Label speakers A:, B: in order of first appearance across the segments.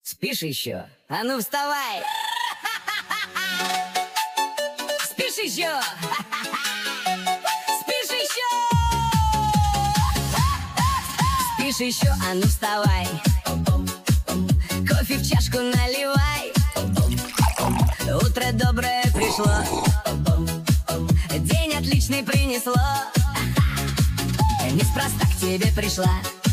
A: Спишь еще? А ну вставай! Спишь еще? Спишь еще? Спишь еще? А ну вставай! Кофе в чашку наливай. Утро доброе пришло, день отличный принесло. Неспроста к тебе пришла,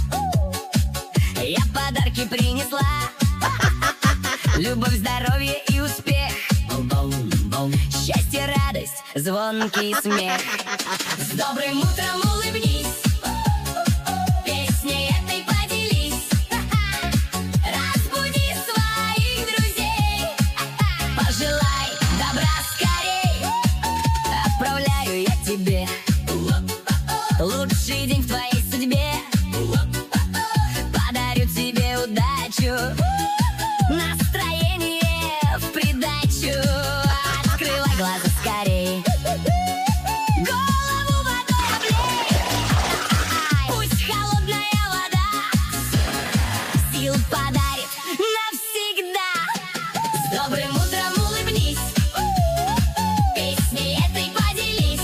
A: я подарки принесла. Любовь, здоровье и успех, счастье, радость, звонкий смех. С добрым утром улыбнись, песней этой поделись. Разбуди своих друзей, пожелай добра скорей. Отправляю я тебе лучший день в твоей судьбе. Подарю тебе удачу, настроение в придачу. Открывай глаза скорей, голову водой облей. Пусть холодная вода сил подарит навсегда. С добрым утром улыбнись, песней этой поделись.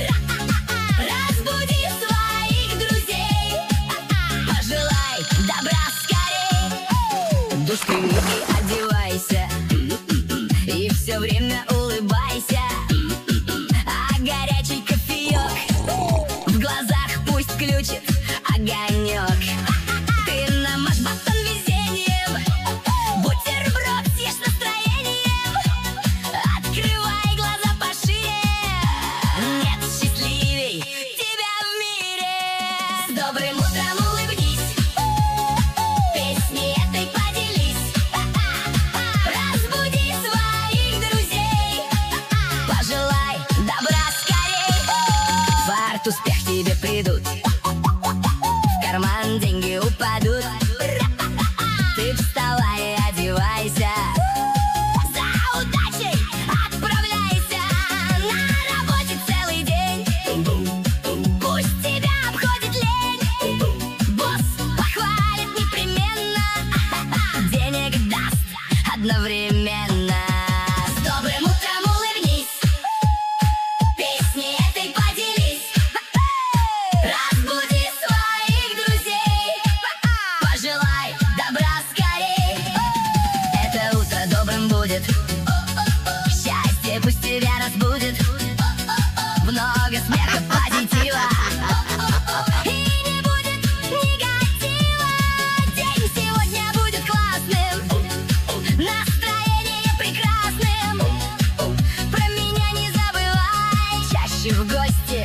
A: Разбуди своих друзей, пожелай добра скорей. Душ прими и одевайся, и все время улыбайся. А горячий кофеек в глазах пусть включит огонек. Ты намажь батон везением, бутерброд съешь настроением. Открывай глаза пошире, нет счастливей тебя в мире. С добрым утром улыбнись, песней этой поделись. Разбуди своих друзей, пожелай добра скорей. Фарт, успех тебе придут, в карман деньги упадут. Ты вставай и одевайся, за удачей отправляйся. На работе целый день, пусть тебя обходит лень. Босс похвалит непременно, денег даст одновременно. С добрым утром улыбнись, песней этой поделись. Разбуди своих друзей, пожелай добра скорей. Это утро добрым будет, счастье пусть тебя разбудит. Много смеха, позитива, и не будет негатива. День сегодня будет классным, настроение прекрасным. Про меня не забывай, чаще в гости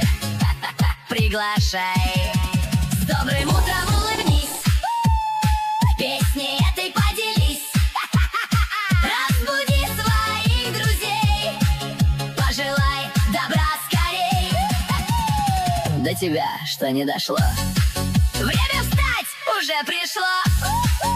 A: приглашай. С добрым утром улыбнись, песней этой поделись. Разбуди своих друзей, пожелай добра скорей. До тебя что не дошло, время встать уже пришло.